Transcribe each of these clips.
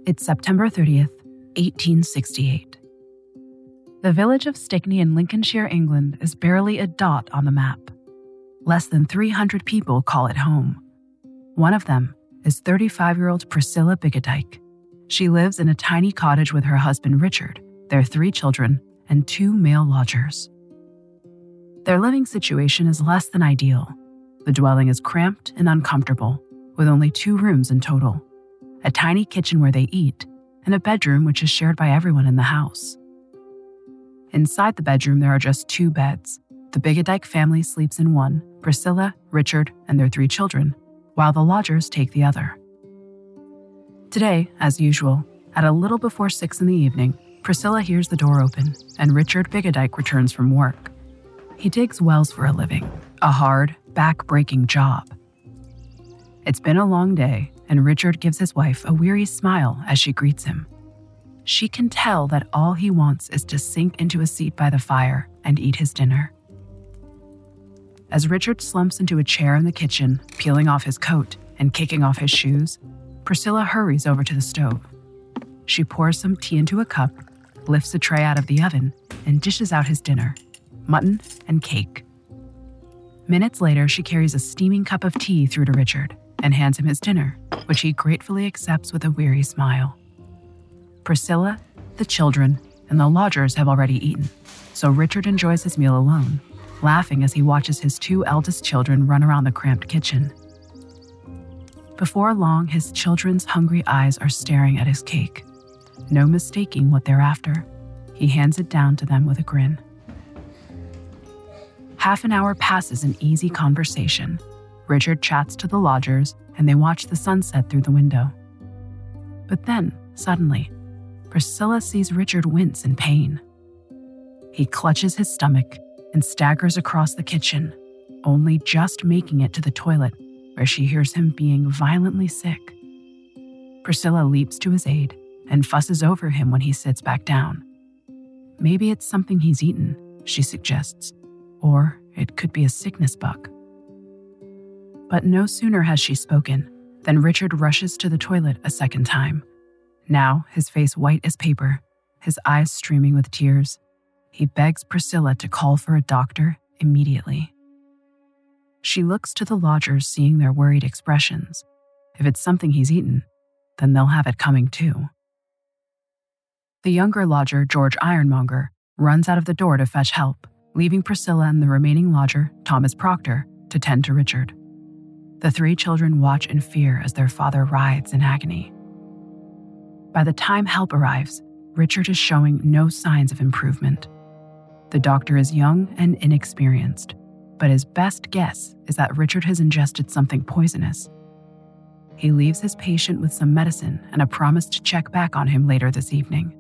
It's September 30th, 1868. The village of Stickney in Lincolnshire, England is barely a dot on the map. Less than 300 people call it home. One of them is 35-year-old Priscilla Biggedike. She lives in a tiny cottage with her husband Richard, their 3 children, and 2 male lodgers. Their living situation is less than ideal. The dwelling is cramped and uncomfortable, with only 2 rooms in total, a tiny kitchen where they eat, and a bedroom which is shared by everyone in the house. Inside the bedroom, there are just 2 beds. The Biggedike family sleeps in one, Priscilla, Richard, and their 3 children, while the lodgers take the other. Today, as usual, at a little before 6 in the evening, Priscilla hears the door open, and Richard Biggedike returns from work. He digs wells for a living, a hard, back-breaking job. It's been a long day, and Richard gives his wife a weary smile as she greets him. She can tell that all he wants is to sink into a seat by the fire and eat his dinner. As Richard slumps into a chair in the kitchen, peeling off his coat and kicking off his shoes, Priscilla hurries over to the stove. She pours some tea into a cup, lifts a tray out of the oven, and dishes out his dinner, mutton and cake. Minutes later, she carries a steaming cup of tea through to Richard and hands him his dinner, which he gratefully accepts with a weary smile. Priscilla, the children, and the lodgers have already eaten, so Richard enjoys his meal alone, laughing as he watches his 2 eldest children run around the cramped kitchen. Before long, his children's hungry eyes are staring at his cake. No mistaking what they're after. He hands it down to them with a grin. Half an hour passes in easy conversation. Richard chats to the lodgers, and they watch the sunset through the window. But then, suddenly, Priscilla sees Richard wince in pain. He clutches his stomach and staggers across the kitchen, only just making it to the toilet, where she hears him being violently sick. Priscilla leaps to his aid and fusses over him when he sits back down. Maybe it's something he's eaten, she suggests, or it could be a sickness bug. But no sooner has she spoken than Richard rushes to the toilet a second time. Now, his face white as paper, his eyes streaming with tears, he begs Priscilla to call for a doctor immediately. She looks to the lodgers, seeing their worried expressions. If it's something he's eaten, then they'll have it coming too. The younger lodger, George Ironmonger, runs out of the door to fetch help, leaving Priscilla and the remaining lodger, Thomas Proctor, to tend to Richard. The 3 children watch in fear as their father writhes in agony. By the time help arrives, Richard is showing no signs of improvement. The doctor is young and inexperienced, but his best guess is that Richard has ingested something poisonous. He leaves his patient with some medicine and a promise to check back on him later this evening.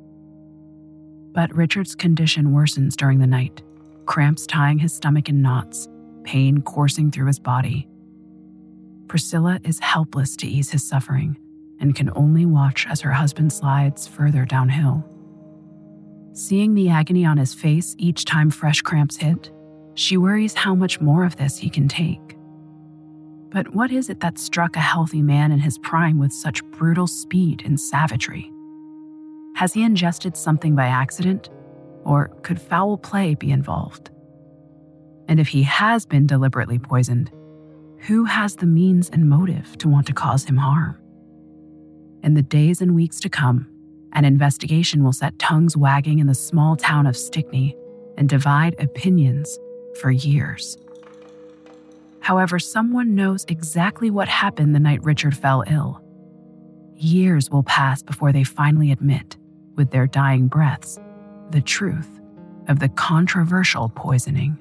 But Richard's condition worsens during the night, cramps tying his stomach in knots, pain coursing through his body. Priscilla is helpless to ease his suffering and can only watch as her husband slides further downhill. Seeing the agony on his face each time fresh cramps hit, she worries how much more of this he can take. But what is it that struck a healthy man in his prime with such brutal speed and savagery? Has he ingested something by accident, or could foul play be involved? And if he has been deliberately poisoned, who has the means and motive to want to cause him harm? In the days and weeks to come, an investigation will set tongues wagging in the small town of Stickney and divide opinions for years. However, someone knows exactly what happened the night Richard fell ill. Years will pass before they finally admit, with their dying breaths, the truth of the controversial poisoning.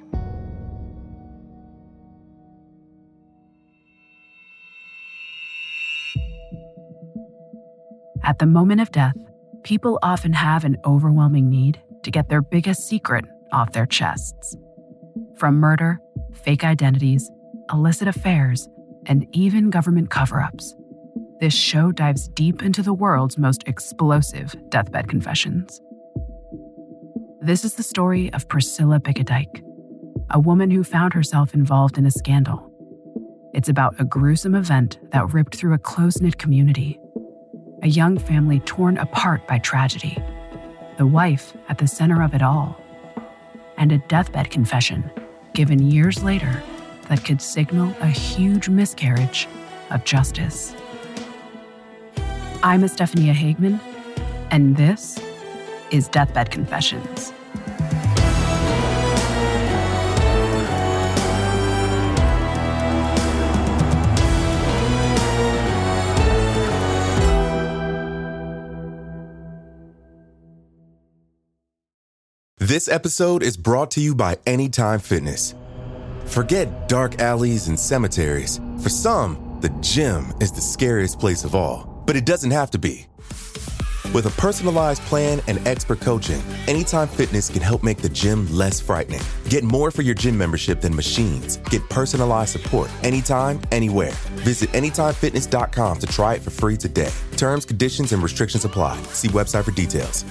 At the moment of death, people often have an overwhelming need to get their biggest secret off their chests. From murder, fake identities, illicit affairs, and even government cover-ups, this show dives deep into the world's most explosive deathbed confessions. This is the story of Priscilla Biggedike, a woman who found herself involved in a scandal. It's about a gruesome event that ripped through a close-knit community. a young family torn apart by tragedy, the wife at the center of it all, and a deathbed confession given years later that could signal a huge miscarriage of justice. I'm Estefania Hagman, and this is Deathbed Confessions. This episode is brought to you by Anytime Fitness. Forget dark alleys and cemeteries. For some, the gym is the scariest place of all, but it doesn't have to be. With a personalized plan and expert coaching, Anytime Fitness can help make the gym less frightening. Get more for your gym membership than machines. Get personalized support anytime, anywhere. Visit AnytimeFitness.com to try it for free today. Terms, conditions, and restrictions apply. See website for details.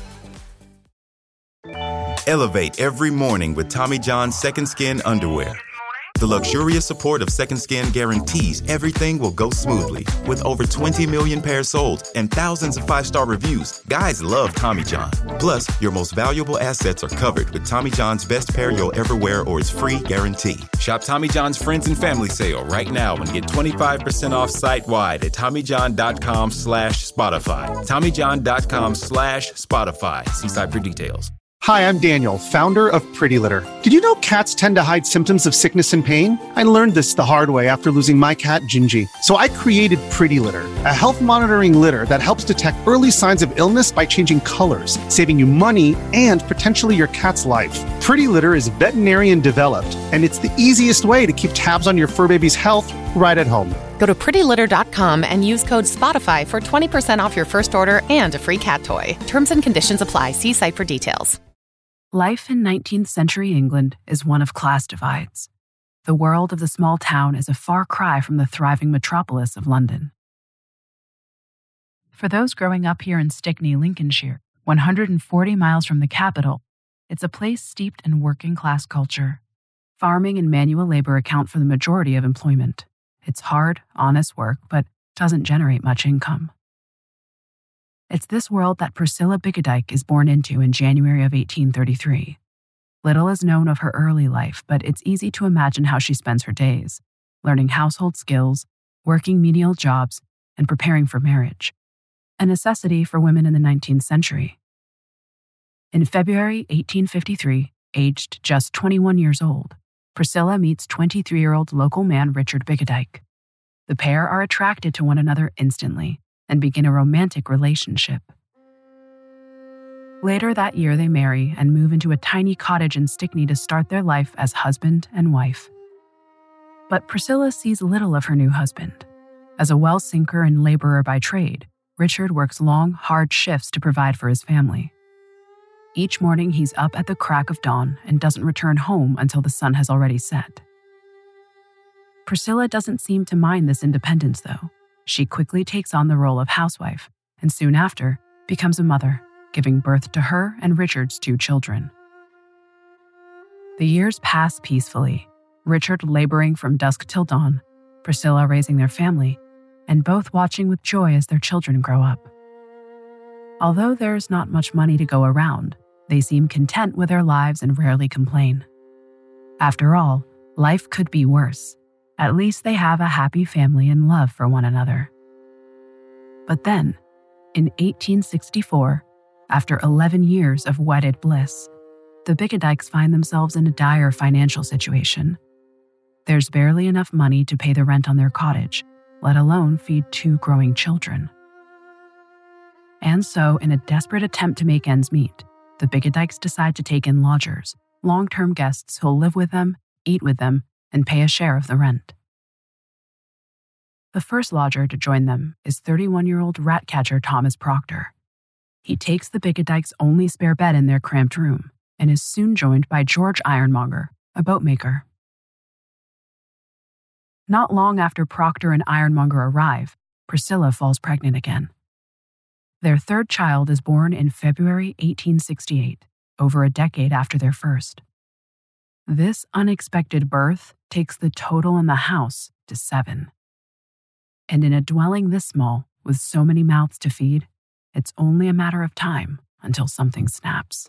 Elevate every morning with Tommy John's Second Skin underwear. The luxurious support of Second Skin guarantees everything will go smoothly. With over 20 million pairs sold and thousands of 5-star reviews, guys love Tommy John. Plus, your most valuable assets are covered with Tommy John's best pair you'll ever wear or its free guarantee. Shop Tommy John's Friends and Family Sale right now and get 25% off site-wide at TommyJohn.com/Spotify. TommyJohn.com/Spotify. See site for details. Hi, I'm Daniel, founder of Pretty Litter. Did you know cats tend to hide symptoms of sickness and pain? I learned this the hard way after losing my cat, Gingy. So I created Pretty Litter, a health monitoring litter that helps detect early signs of illness by changing colors, saving you money and potentially your cat's life. Pretty Litter is veterinarian developed, and it's the easiest way to keep tabs on your fur baby's health right at home. Go to prettylitter.com and use code SPOTIFY for 20% off your first order and a free cat toy. Terms and conditions apply. See site for details. Life in 19th century England is one of class divides. The world of the small town is a far cry from the thriving metropolis of London. For those growing up here in Stickney, Lincolnshire, 140 miles from the capital, it's a place steeped in working-class culture. Farming and manual labor account for the majority of employment. It's hard, honest work, but doesn't generate much income. It's this world that Priscilla Biggedike is born into in January of 1833. Little is known of her early life, but it's easy to imagine how she spends her days, learning household skills, working menial jobs, and preparing for marriage, a necessity for women in the 19th century. In February 1853, aged just 21 years old, Priscilla meets 23-year-old local man Richard Biggedike. The pair are attracted to one another instantly and begin a romantic relationship. Later that year, they marry and move into a tiny cottage in Stickney to start their life as husband and wife. But Priscilla sees little of her new husband. As a well sinker and laborer by trade, Richard works long, hard shifts to provide for his family. Each morning, he's up at the crack of dawn and doesn't return home until the sun has already set. Priscilla doesn't seem to mind this independence, though. She quickly takes on the role of housewife and soon after becomes a mother, giving birth to her and Richard's 2 children. The years pass peacefully, Richard laboring from dusk till dawn, Priscilla raising their family, and both watching with joy as their children grow up. Although there's not much money to go around, they seem content with their lives and rarely complain. After all, life could be worse. At least they have a happy family and love for one another. But then, in 1864, after 11 years of wedded bliss, the Biggedikes find themselves in a dire financial situation. There's barely enough money to pay the rent on their cottage, let alone feed 2 growing children. And so, in a desperate attempt to make ends meet, the Biggedikes decide to take in lodgers, long-term guests who'll live with them, eat with them, and pay a share of the rent. The first lodger to join them is 31-year-old rat-catcher Thomas Proctor. He takes the Biggedikes' only spare bed in their cramped room and is soon joined by George Ironmonger, a boatmaker. Not long after Proctor and Ironmonger arrive, Priscilla falls pregnant again. Their third child is born in February 1868, over a decade after their first. This unexpected birth takes the total in the house to 7. And in a dwelling this small, With so many mouths to feed, it's only a matter of time until something snaps.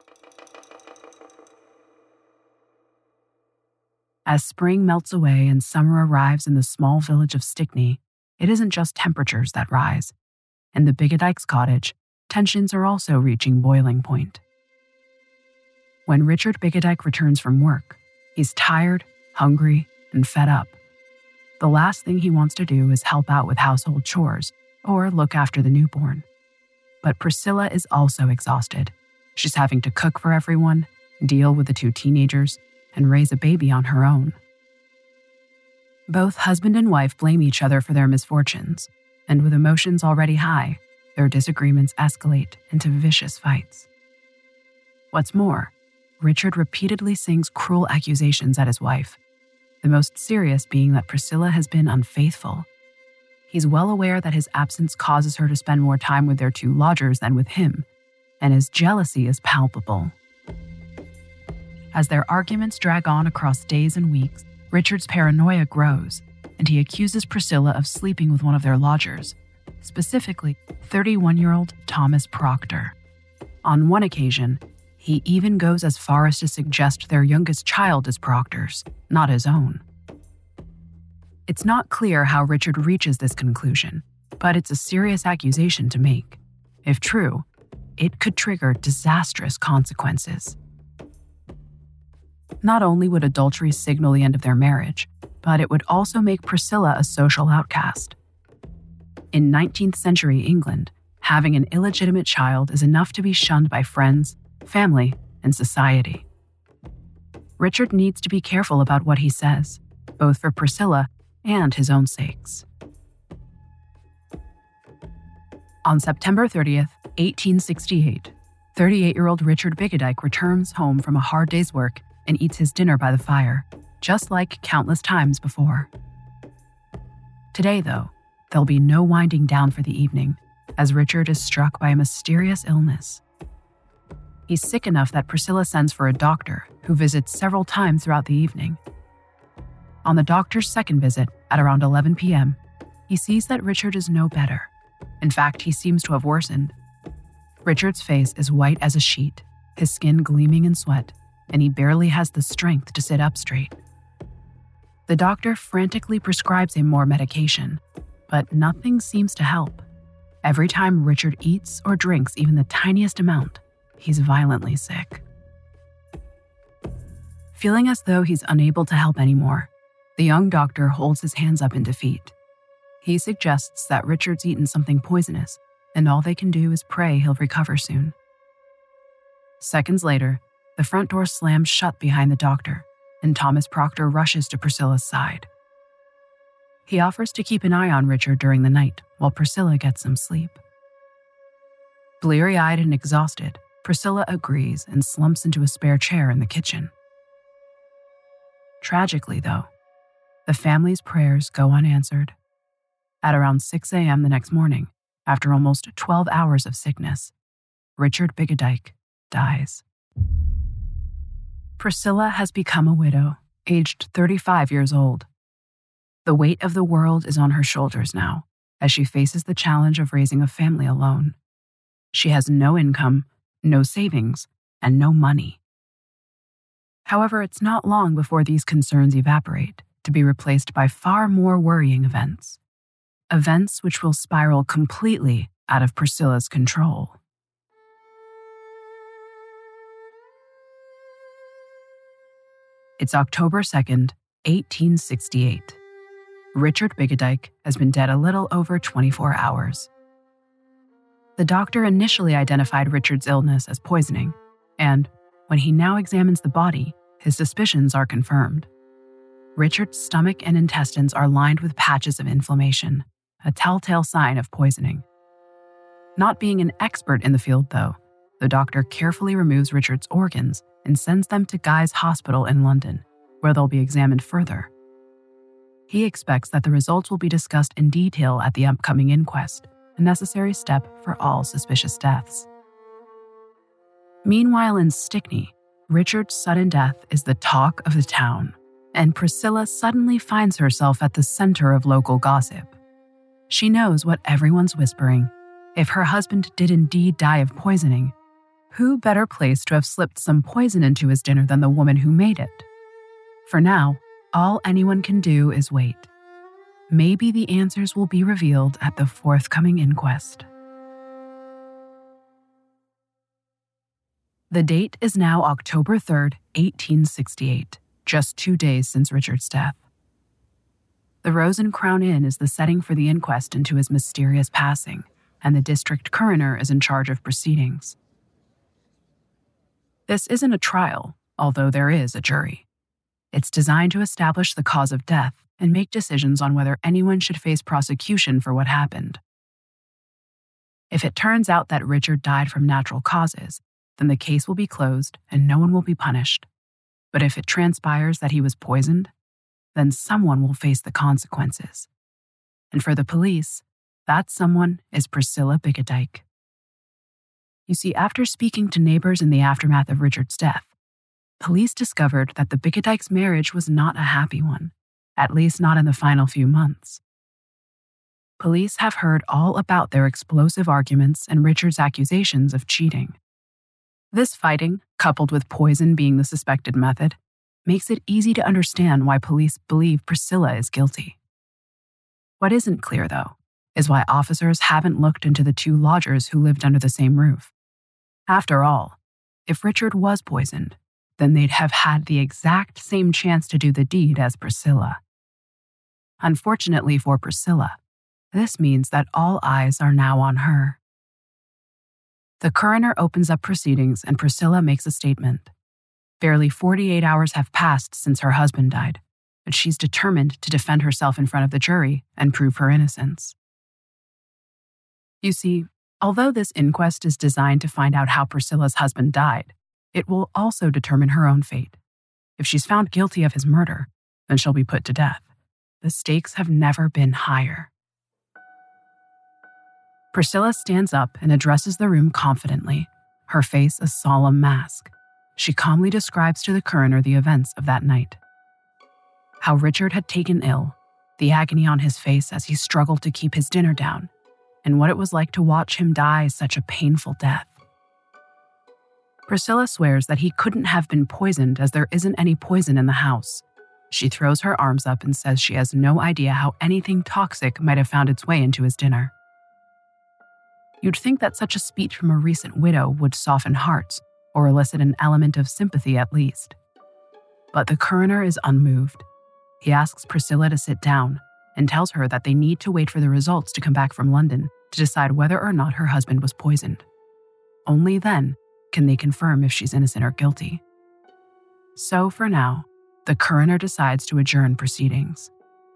As spring melts away and summer arrives in the small village of Stickney, it isn't just temperatures that rise. In the Biggedykes' cottage, tensions are also reaching boiling point. When Richard Biggedyke returns from work, he's tired, hungry, and fed up. The last thing he wants to do is help out with household chores or look after the newborn. But Priscilla is also exhausted. She's having to cook for everyone, deal with the 2 teenagers, and raise a baby on her own. Both husband and wife blame each other for their misfortunes, and with emotions already high, their disagreements escalate into vicious fights. What's more, Richard repeatedly sings cruel accusations at his wife, the most serious being that Priscilla has been unfaithful. He's well aware that his absence causes her to spend more time with their 2 lodgers than with him, and his jealousy is palpable. As their arguments drag on across days and weeks, Richard's paranoia grows, and he accuses Priscilla of sleeping with one of their lodgers, specifically 31-year-old Thomas Proctor. On one occasion, he even goes as far as to suggest their youngest child is Proctor's, not his own. It's not clear how Richard reaches this conclusion, but it's a serious accusation to make. If true, it could trigger disastrous consequences. Not only would adultery signal the end of their marriage, but it would also make Priscilla a social outcast. In 19th century England, having an illegitimate child is enough to be shunned by friends, family, and society. Richard needs to be careful about what he says, both for Priscilla and his own sakes. On September 30th, 1868, 38-year-old Richard Biggedyke returns home from a hard day's work and eats his dinner by the fire, just like countless times before. Today, though, there'll be no winding down for the evening, as Richard is struck by a mysterious illness. He's sick enough that Priscilla sends for a doctor, who visits several times throughout the evening. On the doctor's second visit, at around 11 p.m., he sees that Richard is no better. In fact, he seems to have worsened. Richard's face is white as a sheet, his skin gleaming in sweat, and he barely has the strength to sit up straight. The doctor frantically prescribes him more medication, but nothing seems to help. Every time Richard eats or drinks even the tiniest amount, he's violently sick. Feeling as though he's unable to help anymore, the young doctor holds his hands up in defeat. He suggests that Richard's eaten something poisonous, and all they can do is pray he'll recover soon. Seconds later, the front door slams shut behind the doctor, and Thomas Proctor rushes to Priscilla's side. He offers to keep an eye on Richard during the night while Priscilla gets some sleep. Bleary-eyed and exhausted, Priscilla agrees and slumps into a spare chair in the kitchen. Tragically, though, the family's prayers go unanswered. At around 6 a.m. the next morning, after almost 12 hours of sickness, Richard Biggedyke dies. Priscilla has become a widow, aged 35 years old. The weight of the world is on her shoulders now, as she faces the challenge of raising a family alone. She has no income, no savings, and no money. However, it's not long before these concerns evaporate, to be replaced by far more worrying events. Events which will spiral completely out of Priscilla's control. It's October 2nd, 1868. Richard Biggedyke has been dead a little over 24 hours. The doctor initially identified Richard's illness as poisoning, and when he now examines the body, his suspicions are confirmed. Richard's stomach and intestines are lined with patches of inflammation, a telltale sign of poisoning. Not being an expert in the field, though, the doctor carefully removes Richard's organs and sends them to Guy's Hospital in London, where they'll be examined further. He expects that the results will be discussed in detail at the upcoming inquest, a necessary step for all suspicious deaths. Meanwhile in Stickney, Richard's sudden death is the talk of the town, and Priscilla suddenly finds herself at the center of local gossip. She knows what everyone's whispering. If her husband did indeed die of poisoning, who better place to have slipped some poison into his dinner than the woman who made it? For now, all anyone can do is wait. Maybe the answers will be revealed at the forthcoming inquest. The date is now October 3rd, 1868, just 2 days since Richard's death. The Rose and Crown Inn is the setting for the inquest into his mysterious passing, and the district coroner is in charge of proceedings. This isn't a trial, although there is a jury. It's designed to establish the cause of death and make decisions on whether anyone should face prosecution for what happened. If it turns out that Richard died from natural causes, then the case will be closed and no one will be punished. But if it transpires that he was poisoned, then someone will face the consequences. And for the police, that someone is Priscilla Bickerdike. You see, after speaking to neighbors in the aftermath of Richard's death, police discovered that the Bickerdikes' marriage was not a happy one, at least not in the final few months. Police have heard all about their explosive arguments and Richard's accusations of cheating. This fighting, coupled with poison being the suspected method, makes it easy to understand why police believe Priscilla is guilty. What isn't clear, though, is why officers haven't looked into the two lodgers who lived under the same roof. After all, if Richard was poisoned, then they'd have had the exact same chance to do the deed as Priscilla. Unfortunately for Priscilla, this means that all eyes are now on her. The coroner opens up proceedings and Priscilla makes a statement. Barely 48 hours have passed since her husband died, but she's determined to defend herself in front of the jury and prove her innocence. You see, although this inquest is designed to find out how Priscilla's husband died, it will also determine her own fate. If she's found guilty of his murder, then she'll be put to death. The stakes have never been higher. Priscilla stands up and addresses the room confidently, her face a solemn mask. She calmly describes to the coroner the events of that night. How Richard had taken ill, the agony on his face as he struggled to keep his dinner down, and what it was like to watch him die such a painful death. Priscilla swears that he couldn't have been poisoned as there isn't any poison in the house. She throws her arms up and says she has no idea how anything toxic might have found its way into his dinner. You'd think that such a speech from a recent widow would soften hearts or elicit an element of sympathy at least. But the coroner is unmoved. He asks Priscilla to sit down and tells her that they need to wait for the results to come back from London to decide whether or not her husband was poisoned. Only then can they confirm if she's innocent or guilty. So for now, the coroner decides to adjourn proceedings.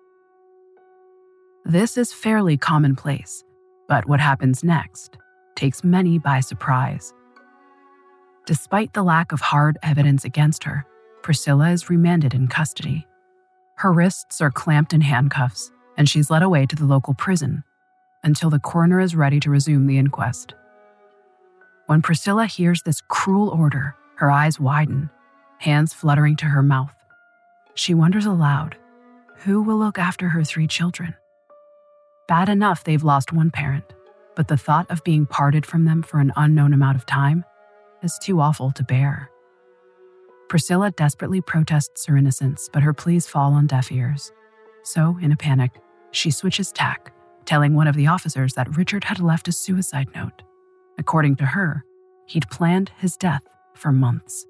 This is fairly commonplace, but what happens next takes many by surprise. Despite the lack of hard evidence against her, Priscilla is remanded in custody. Her wrists are clamped in handcuffs, and she's led away to the local prison until the coroner is ready to resume the inquest. When Priscilla hears this cruel order, her eyes widen, hands fluttering to her mouth. She wonders aloud, who will look after her 3 children? Bad enough they've lost one parent, but the thought of being parted from them for an unknown amount of time is too awful to bear. Priscilla desperately protests her innocence, but her pleas fall on deaf ears. So, in a panic, she switches tack, telling one of the officers that Richard had left a suicide note. According to her, he'd planned his death for months.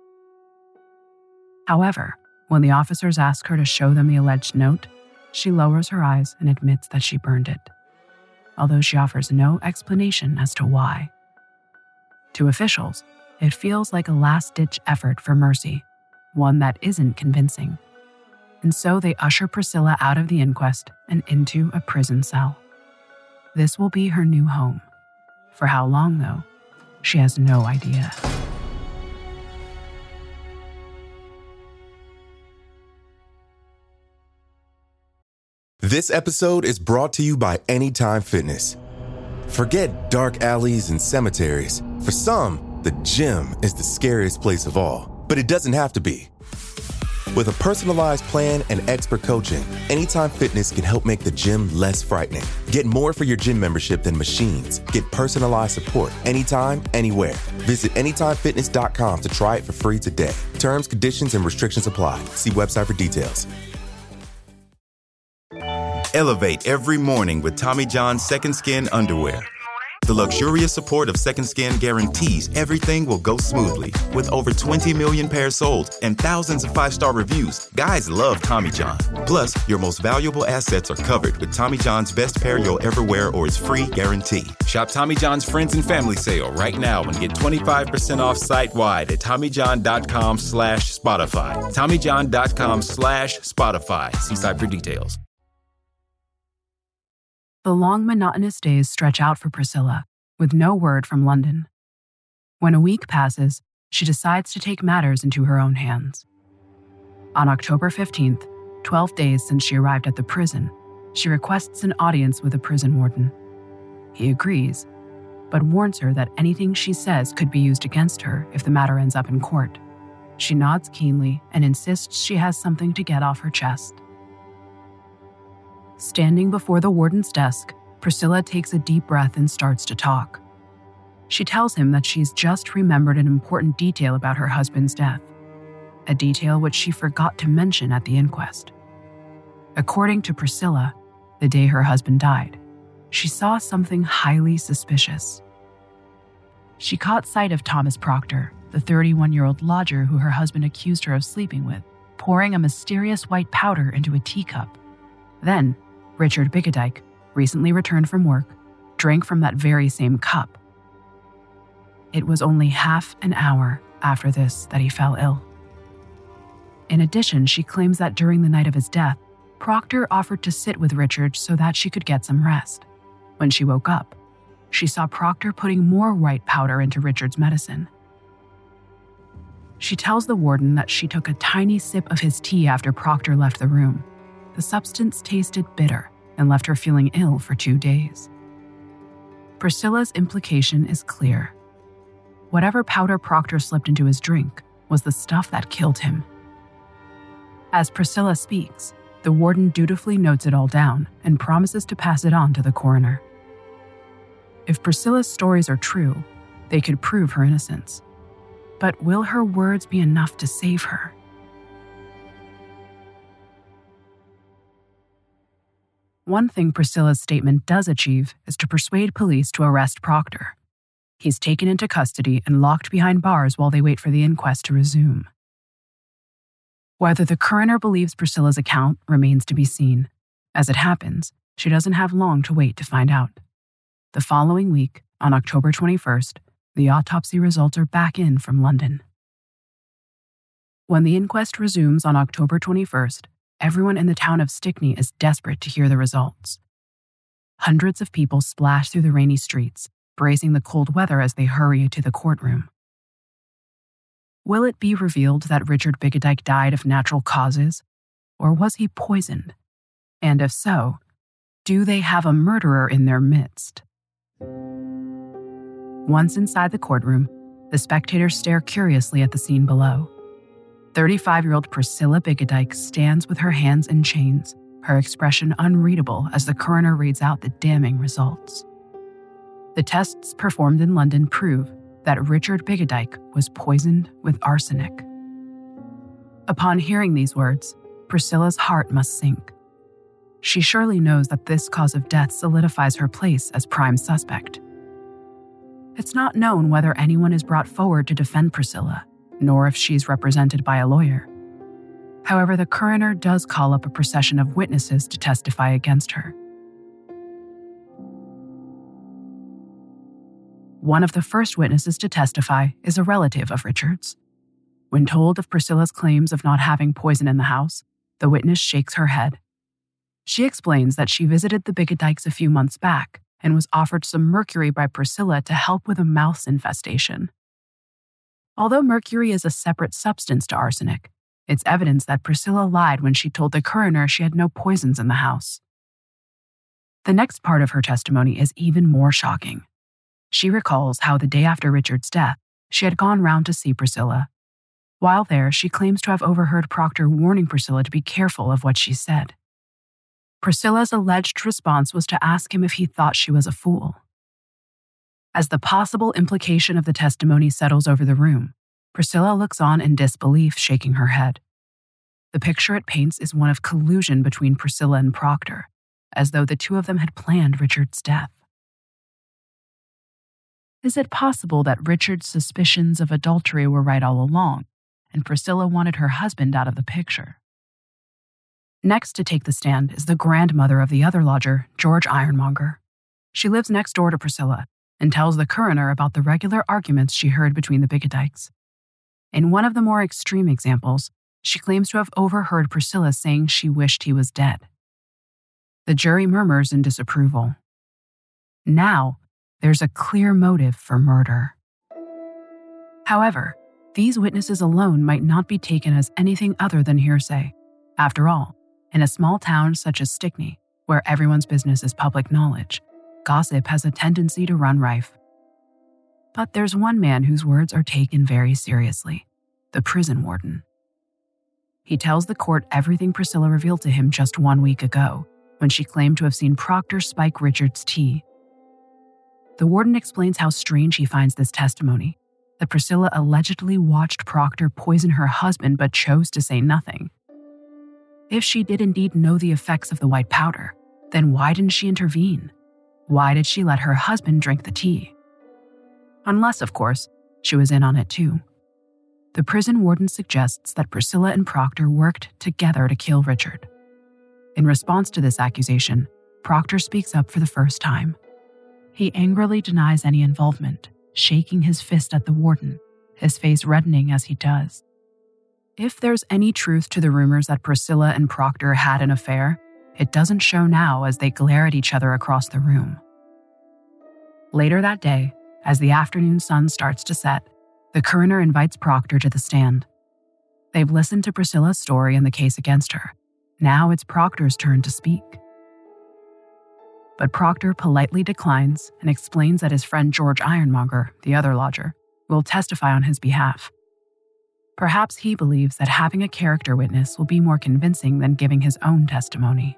However, when the officers ask her to show them the alleged note, she lowers her eyes and admits that she burned it, although she offers no explanation as to why. To officials, it feels like a last-ditch effort for mercy, one that isn't convincing. And so they usher Priscilla out of the inquest and into a prison cell. This will be her new home. For how long, though, she has no idea. This episode is brought to you by Anytime Fitness. Forget dark alleys and cemeteries. For some, the gym is the scariest place of all. But it doesn't have to be. With a personalized plan and expert coaching, Anytime Fitness can help make the gym less frightening. Get more for your gym membership than machines. Get personalized support anytime, anywhere. Visit AnytimeFitness.com to try it for free today. Terms, conditions, and restrictions apply. See website for details. Elevate every morning with Tommy John's Second Skin underwear. The luxurious support of Second Skin guarantees everything will go smoothly. With over 20 million pairs sold and thousands of 5-star reviews, guys love Tommy John. Plus, your most valuable assets are covered with Tommy John's best pair you'll ever wear or its free guarantee. Shop Tommy John's Friends and Family Sale right now and get 25% off site-wide at TommyJohn.com/Spotify. TommyJohn.com/Spotify. See site for details. The long, monotonous days stretch out for Priscilla, with no word from London. When a week passes, she decides to take matters into her own hands. On October 15th, 12 days since she arrived at the prison, she requests an audience with the prison warden. He agrees, but warns her that anything she says could be used against her if the matter ends up in court. She nods keenly and insists she has something to get off her chest. Standing before the warden's desk, Priscilla takes a deep breath and starts to talk. She tells him that she's just remembered an important detail about her husband's death, a detail which she forgot to mention at the inquest. According to Priscilla, the day her husband died, she saw something highly suspicious. She caught sight of Thomas Proctor, the 31-year-old lodger who her husband accused her of sleeping with, pouring a mysterious white powder into a teacup. Then, Richard Bigadike, recently returned from work, drank from that very same cup. It was only half an hour after this that he fell ill. In addition, she claims that during the night of his death, Proctor offered to sit with Richard so that she could get some rest. When she woke up, she saw Proctor putting more white powder into Richard's medicine. She tells the warden that she took a tiny sip of his tea after Proctor left the room. The substance tasted bitter and left her feeling ill for 2 days. Priscilla's implication is clear. Whatever powder Proctor slipped into his drink was the stuff that killed him. As Priscilla speaks, the warden dutifully notes it all down and promises to pass it on to the coroner. If Priscilla's stories are true, they could prove her innocence. But will her words be enough to save her? One thing Priscilla's statement does achieve is to persuade police to arrest Proctor. He's taken into custody and locked behind bars while they wait for the inquest to resume. Whether the coroner believes Priscilla's account remains to be seen. As it happens, she doesn't have long to wait to find out. The following week, on October 21st, the autopsy results are back in from London. When the inquest resumes on October 21st, everyone in the town of Stickney is desperate to hear the results. Hundreds of people splash through the rainy streets, bracing the cold weather as they hurry to the courtroom. Will it be revealed that Richard Bigadike died of natural causes, or was he poisoned? And if so, do they have a murderer in their midst? Once inside the courtroom, the spectators stare curiously at the scene below. 35-year-old Priscilla Bigadike stands with her hands in chains, her expression unreadable as the coroner reads out the damning results. The tests performed in London prove that Richard Bigadike was poisoned with arsenic. Upon hearing these words, Priscilla's heart must sink. She surely knows that this cause of death solidifies her place as prime suspect. It's not known whether anyone is brought forward to defend Priscilla, nor if she's represented by a lawyer. However, the coroner does call up a procession of witnesses to testify against her. One of the first witnesses to testify is a relative of Richard's. When told of Priscilla's claims of not having poison in the house, the witness shakes her head. She explains that she visited the Bigadikes a few months back and was offered some mercury by Priscilla to help with a mouse infestation. Although mercury is a separate substance to arsenic, it's evidence that Priscilla lied when she told the coroner she had no poisons in the house. The next part of her testimony is even more shocking. She recalls how the day after Richard's death, she had gone round to see Priscilla. While there, she claims to have overheard Proctor warning Priscilla to be careful of what she said. Priscilla's alleged response was to ask him if he thought she was a fool. As the possible implication of the testimony settles over the room, Priscilla looks on in disbelief, shaking her head. The picture it paints is one of collusion between Priscilla and Proctor, as though the two of them had planned Richard's death. Is it possible that Richard's suspicions of adultery were right all along, and Priscilla wanted her husband out of the picture? Next to take the stand is the grandmother of the other lodger, George Ironmonger. She lives next door to Priscilla and tells the coroner about the regular arguments she heard between the Bickerdikes. In one of the more extreme examples, she claims to have overheard Priscilla saying she wished he was dead. The jury murmurs in disapproval. Now, there's a clear motive for murder. However, these witnesses alone might not be taken as anything other than hearsay. After all, in a small town such as Stickney, where everyone's business is public knowledge, gossip has a tendency to run rife. But there's one man whose words are taken very seriously, the prison warden. He tells the court everything Priscilla revealed to him just 1 week ago, when she claimed to have seen Proctor spike Richard's tea. The warden explains how strange he finds this testimony, that Priscilla allegedly watched Proctor poison her husband but chose to say nothing. If she did indeed know the effects of the white powder, then why didn't she intervene? Why did she let her husband drink the tea? Unless, of course, she was in on it too. The prison warden suggests that Priscilla and Proctor worked together to kill Richard. In response to this accusation, Proctor speaks up for the first time. He angrily denies any involvement, shaking his fist at the warden, his face reddening as he does. If there's any truth to the rumors that Priscilla and Proctor had an affair, it doesn't show now as they glare at each other across the room. Later that day, as the afternoon sun starts to set, the coroner invites Proctor to the stand. They've listened to Priscilla's story and the case against her. Now it's Proctor's turn to speak. But Proctor politely declines and explains that his friend George Ironmonger, the other lodger, will testify on his behalf. Perhaps he believes that having a character witness will be more convincing than giving his own testimony.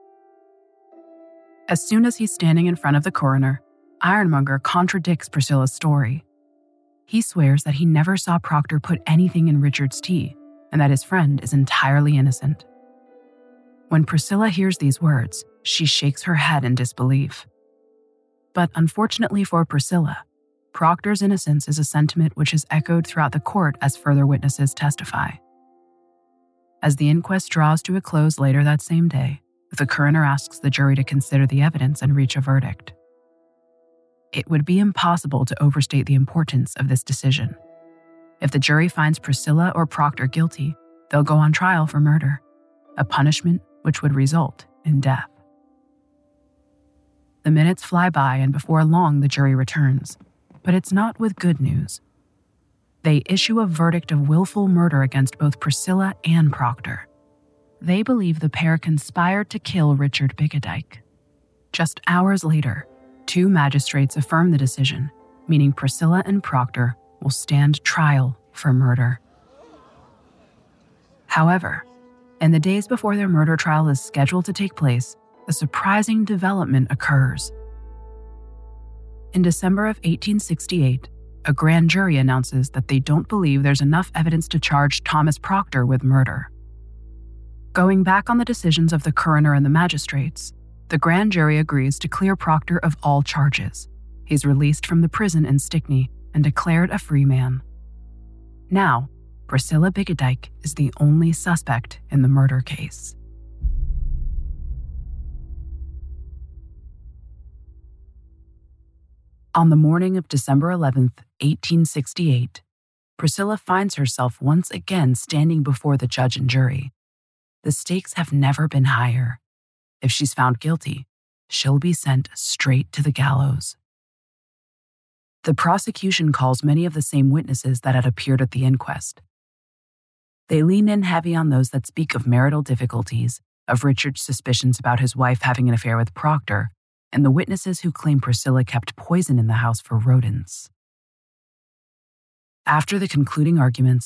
As soon as he's standing in front of the coroner, Ironmonger contradicts Priscilla's story. He swears that he never saw Proctor put anything in Richard's tea and that his friend is entirely innocent. When Priscilla hears these words, she shakes her head in disbelief. But unfortunately for Priscilla, Proctor's innocence is a sentiment which is echoed throughout the court as further witnesses testify. As the inquest draws to a close later that same day, the coroner asks the jury to consider the evidence and reach a verdict. It would be impossible to overstate the importance of this decision. If the jury finds Priscilla or Proctor guilty, they'll go on trial for murder, a punishment which would result in death. The minutes fly by, and before long the jury returns, but it's not with good news. They issue a verdict of willful murder against both Priscilla and Proctor. They believe the pair conspired to kill Richard Bickerdike. Just hours later, 2 magistrates affirm the decision, meaning Priscilla and Proctor will stand trial for murder. However, in the days before their murder trial is scheduled to take place, a surprising development occurs. In December of 1868, a grand jury announces that they don't believe there's enough evidence to charge Thomas Proctor with murder. Going back on the decisions of the coroner and the magistrates, the grand jury agrees to clear Proctor of all charges. He's released from the prison in Stickney and declared a free man. Now, Priscilla Bickerdike is the only suspect in the murder case. On the morning of December 11th, 1868, Priscilla finds herself once again standing before the judge and jury. The stakes have never been higher. If she's found guilty, she'll be sent straight to the gallows. The prosecution calls many of the same witnesses that had appeared at the inquest. They lean in heavy on those that speak of marital difficulties, of Richard's suspicions about his wife having an affair with Proctor, and the witnesses who claim Priscilla kept poison in the house for rodents. After the concluding arguments,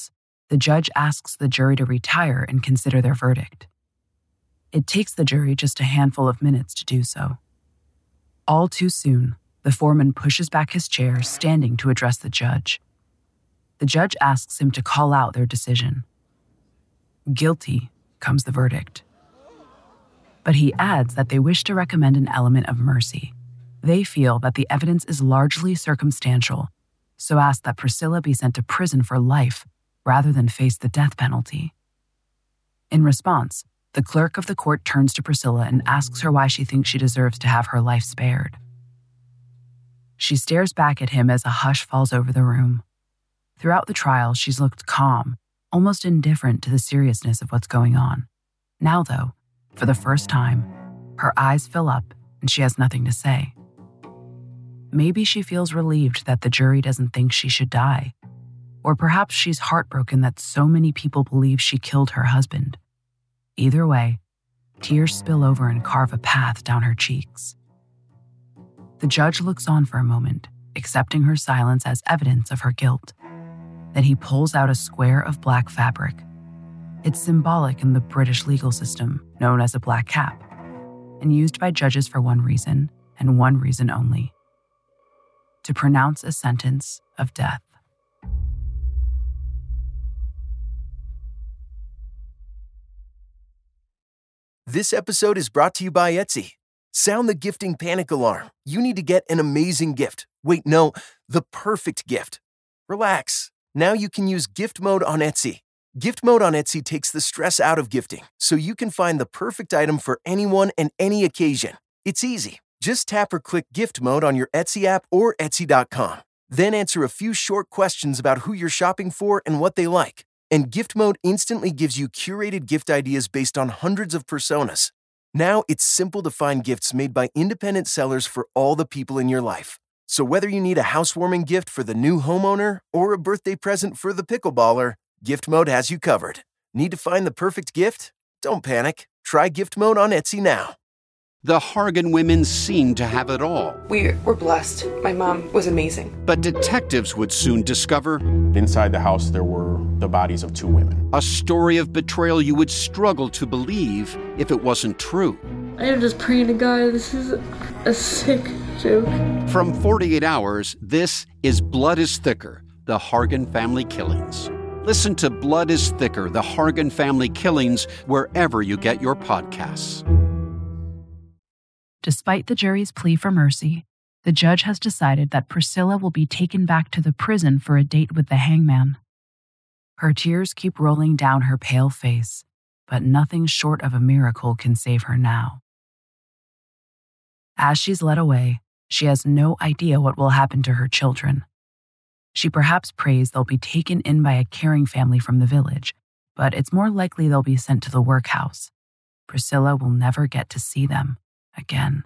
The judge asks the jury to retire and consider their verdict. It takes the jury just a handful of minutes to do so. All too soon, the foreman pushes back his chair, standing to address the judge. The judge asks him to call out their decision. Guilty comes the verdict. But he adds that they wish to recommend an element of mercy. They feel that the evidence is largely circumstantial, so ask that Priscilla be sent to prison for life rather than face the death penalty. In response, the clerk of the court turns to Priscilla and asks her why she thinks she deserves to have her life spared. She stares back at him as a hush falls over the room. Throughout the trial, she's looked calm, almost indifferent to the seriousness of what's going on. Now, though, for the first time, her eyes fill up and she has nothing to say. Maybe she feels relieved that the jury doesn't think she should die. Or perhaps she's heartbroken that so many people believe she killed her husband. Either way, tears spill over and carve a path down her cheeks. The judge looks on for a moment, accepting her silence as evidence of her guilt. Then he pulls out a square of black fabric. It's symbolic in the British legal system, known as a black cap, and used by judges for one reason, and one reason only: to pronounce a sentence of death. This episode is brought to you by Etsy. Sound the gifting panic alarm. You need to get an amazing gift. Wait, no, the perfect gift. Relax. Now you can use gift mode on Etsy. Gift mode on Etsy takes the stress out of gifting, so you can find the perfect item for anyone and any occasion. It's easy. Just tap or click gift mode on your Etsy app or Etsy.com. Then answer a few short questions about who you're shopping for and what they like. And gift mode instantly gives you curated gift ideas based on hundreds of personas. Now it's simple to find gifts made by independent sellers for all the people in your life. So whether you need a housewarming gift for the new homeowner or a birthday present for the pickleballer, gift mode has you covered. Need to find the perfect gift? Don't panic. Try gift mode on Etsy now. The Hargan women seemed to have it all. We were blessed. My mom was amazing. But detectives would soon discover inside the house there were the bodies of 2 women. A story of betrayal you would struggle to believe if it wasn't true. I am just praying to God, this is a sick joke. From 48 Hours, this is Blood is Thicker, the Hargan Family Killings. Listen to Blood is Thicker, the Hargan Family Killings, wherever you get your podcasts. Despite the jury's plea for mercy, the judge has decided that Priscilla will be taken back to the prison for a date with the hangman. Her tears keep rolling down her pale face, but nothing short of a miracle can save her now. As she's led away, she has no idea what will happen to her children. She perhaps prays they'll be taken in by a caring family from the village, but it's more likely they'll be sent to the workhouse. Priscilla will never get to see them again.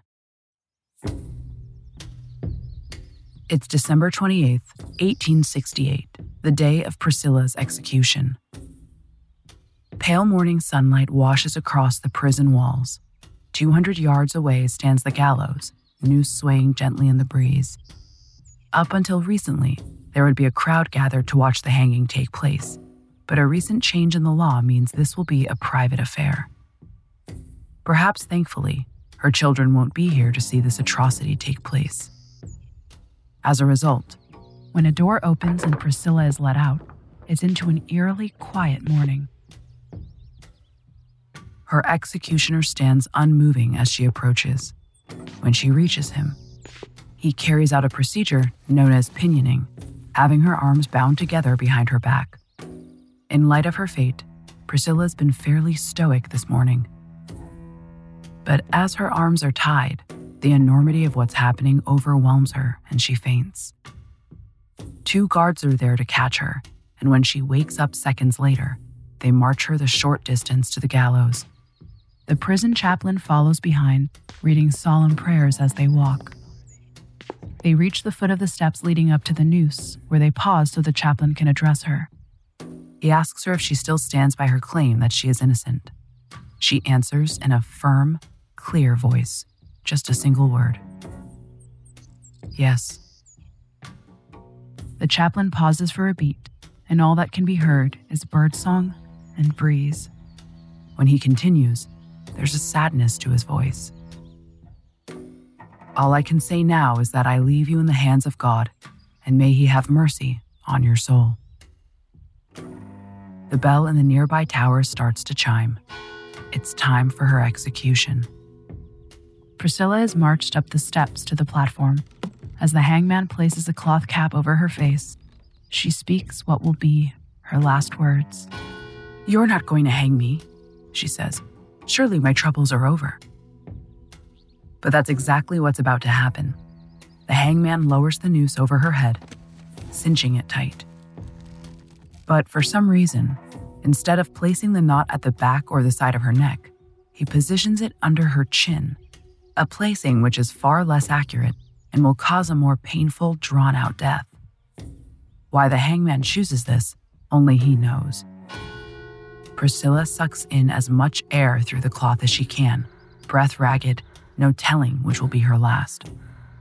It's December 28th, 1868, the day of Priscilla's execution. Pale morning sunlight washes across the prison walls. 200 yards away stands the gallows, noose swaying gently in the breeze. Up until recently, there would be a crowd gathered to watch the hanging take place, but a recent change in the law means this will be a private affair. Perhaps thankfully, her children won't be here to see this atrocity take place. As a result, when a door opens and Priscilla is let out, it's into an eerily quiet morning. Her executioner stands unmoving as she approaches. When she reaches him, he carries out a procedure known as pinioning, having her arms bound together behind her back. In light of her fate, Priscilla's been fairly stoic this morning. But as her arms are tied, the enormity of what's happening overwhelms her and she faints. 2 guards are there to catch her, and when she wakes up seconds later, they march her the short distance to the gallows. The prison chaplain follows behind, reading solemn prayers as they walk. They reach the foot of the steps leading up to the noose, where they pause so the chaplain can address her. He asks her if she still stands by her claim that she is innocent. She answers in a firm, clear voice, just a single word. Yes. The chaplain pauses for a beat and all that can be heard is birdsong and breeze. When he continues, there's a sadness to his voice. All I can say now is that I leave you in the hands of God, and may he have mercy on your soul. The bell in the nearby tower starts to chime. It's time for her execution. Priscilla is marched up the steps to the platform. As the hangman places a cloth cap over her face, she speaks what will be her last words. "You're not going to hang me," she says. "Surely my troubles are over." But that's exactly what's about to happen. The hangman lowers the noose over her head, cinching it tight. But for some reason, instead of placing the knot at the back or the side of her neck, he positions it under her chin, a placing which is far less accurate and will cause a more painful, drawn-out death. Why the hangman chooses this, only he knows. Priscilla sucks in as much air through the cloth as she can, breath ragged, no telling which will be her last.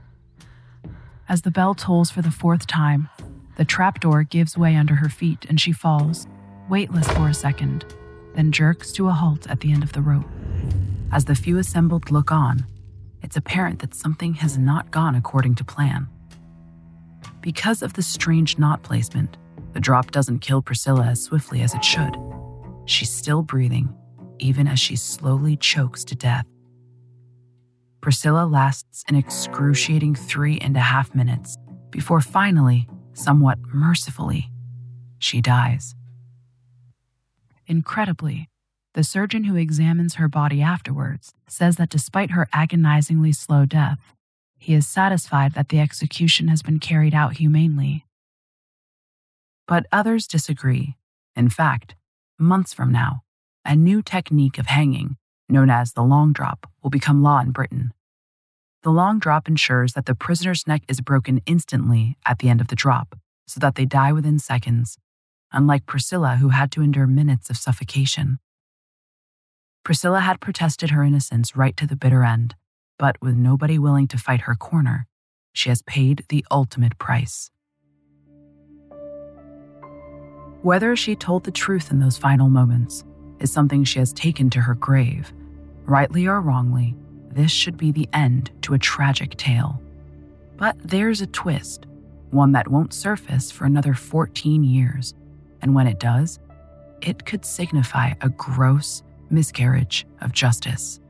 As the bell tolls for the 4th time, the trapdoor gives way under her feet and she falls, weightless for a second, then jerks to a halt at the end of the rope. As the few assembled look on, it's apparent that something has not gone according to plan. Because of the strange knot placement, the drop doesn't kill Priscilla as swiftly as it should. She's still breathing, even as she slowly chokes to death. Priscilla lasts an excruciating 3.5 minutes before finally, somewhat mercifully, she dies. Incredibly, the surgeon who examines her body afterwards says that despite her agonizingly slow death, he is satisfied that the execution has been carried out humanely. But others disagree. In fact, months from now, a new technique of hanging, known as the long drop, will become law in Britain. The long drop ensures that the prisoner's neck is broken instantly at the end of the drop, so that they die within seconds, unlike Priscilla, who had to endure minutes of suffocation. Priscilla had protested her innocence right to the bitter end, but with nobody willing to fight her corner, she has paid the ultimate price. Whether she told the truth in those final moments is something she has taken to her grave. Rightly or wrongly, this should be the end to a tragic tale. But there's a twist, one that won't surface for another 14 years, and when it does, it could signify a gross miscarriage of justice.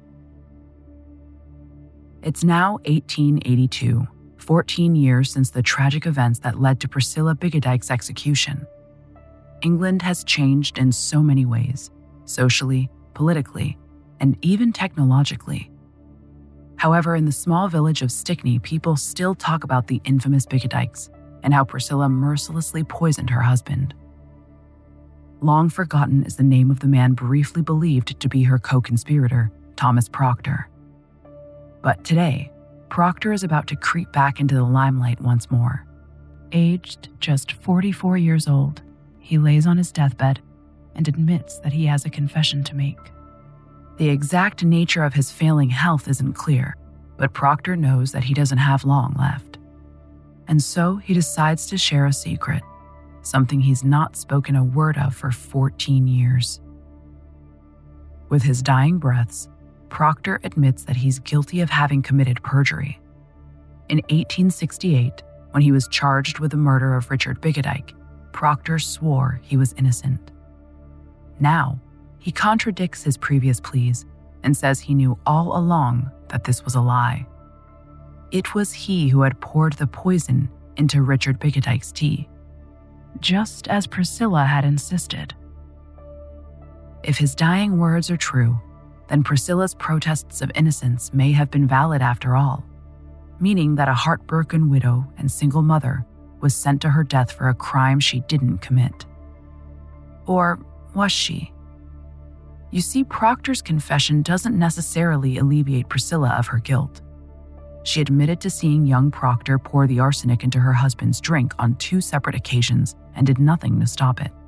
It's now 1882, 14 years since the tragic events that led to Priscilla Biggadike's execution. England has changed in so many ways, socially, politically, and even technologically. However, in the small village of Stickney, people still talk about the infamous Biggadikes and how Priscilla mercilessly poisoned her husband. Long forgotten is the name of the man briefly believed to be her co-conspirator, Thomas Proctor. But today, Proctor is about to creep back into the limelight once more. Aged just 44 years old, he lays on his deathbed and admits that he has a confession to make. The exact nature of his failing health isn't clear, but Proctor knows that he doesn't have long left. And so he decides to share a secret, something he's not spoken a word of for 14 years. With his dying breaths, Proctor admits that he's guilty of having committed perjury. In 1868, when he was charged with the murder of Richard Biggadike, Proctor swore he was innocent. Now, he contradicts his previous pleas and says he knew all along that this was a lie. It was he who had poured the poison into Richard Biggadike's tea, just as Priscilla had insisted. If his dying words are true, then Priscilla's protests of innocence may have been valid after all, meaning that a heartbroken widow and single mother was sent to her death for a crime she didn't commit. Or was she? You see, Proctor's confession doesn't necessarily alleviate Priscilla of her guilt. She admitted to seeing young Proctor pour the arsenic into her husband's drink on 2 separate occasions and did nothing to stop it.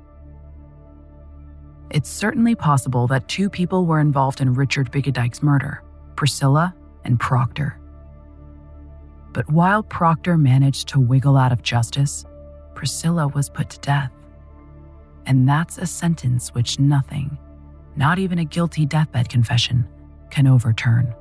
It's certainly possible that 2 people were involved in Richard Biggadike's murder, Priscilla and Proctor. But while Proctor managed to wiggle out of justice, Priscilla was put to death. And that's a sentence which nothing, not even a guilty deathbed confession, can overturn.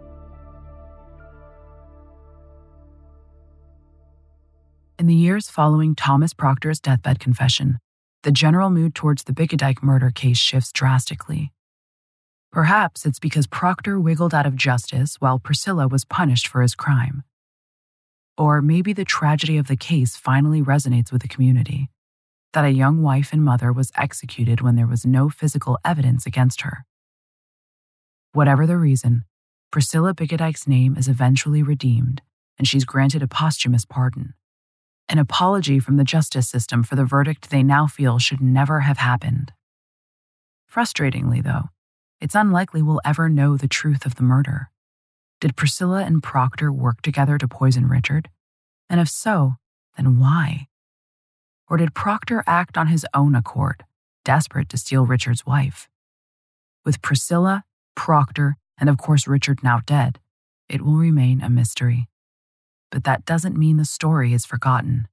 In the years following Thomas Proctor's deathbed confession, the general mood towards the Bickerdike murder case shifts drastically. Perhaps it's because Proctor wiggled out of justice while Priscilla was punished for his crime. Or maybe the tragedy of the case finally resonates with the community, that a young wife and mother was executed when there was no physical evidence against her. Whatever the reason, Priscilla Bickerdike's name is eventually redeemed, and she's granted a posthumous pardon. An apology from the justice system for the verdict they now feel should never have happened. Frustratingly, though, it's unlikely we'll ever know the truth of the murder. Did Priscilla and Proctor work together to poison Richard? And if so, then why? Or did Proctor act on his own accord, desperate to steal Richard's wife? With Priscilla, Proctor, and of course Richard now dead, it will remain a mystery. But that doesn't mean the story is forgotten.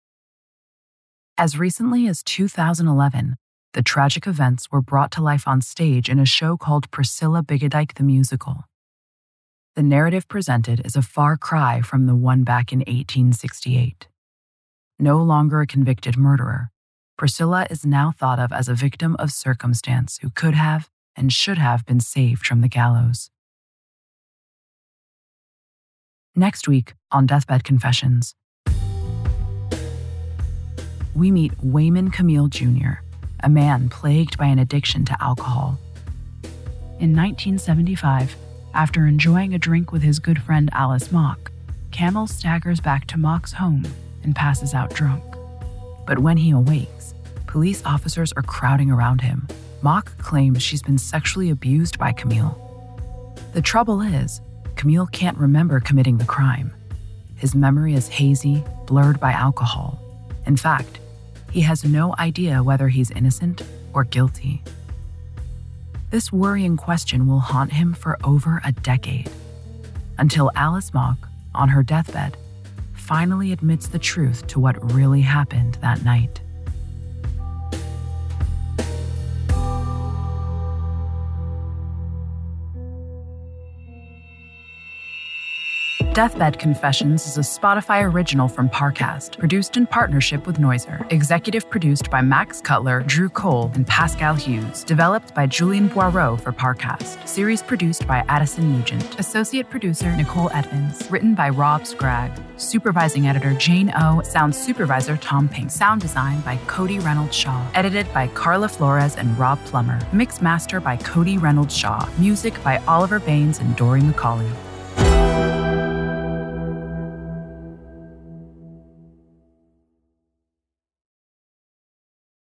As recently as 2011, the tragic events were brought to life on stage in a show called Priscilla Bickerdike the Musical. The narrative presented is a far cry from the one back in 1868. No longer a convicted murderer, Priscilla is now thought of as a victim of circumstance who could have and should have been saved from the gallows. Next week on Deathbed Confessions, we meet Wayman Camille Jr., a man plagued by an addiction to alcohol. In 1975, after enjoying a drink with his good friend Alice Mock, Camille staggers back to Mock's home and passes out drunk. But when he awakes, police officers are crowding around him. Mock claims she's been sexually abused by Camille. The trouble is, Camille can't remember committing the crime. His memory is hazy, blurred by alcohol. In fact, he has no idea whether he's innocent or guilty. This worrying question will haunt him for over a decade, until Alice Mock, on her deathbed, finally admits the truth to what really happened that night. Deathbed Confessions is a Spotify original from Parcast, produced in partnership with Noiser. Executive produced by Max Cutler, Drew Cole, and Pascal Hughes. Developed by Julian Boireau for Parcast. Series produced by Addison Nugent. Associate producer Nicole Edmonds. Written by Rob Scragg. Supervising editor Jane O. Sound supervisor Tom Pink. Sound design by Cody Reynolds Shaw. Edited by Carla Flores and Rob Plummer. Mix master by Cody Reynolds Shaw. Music by Oliver Baines and Dory McCauley.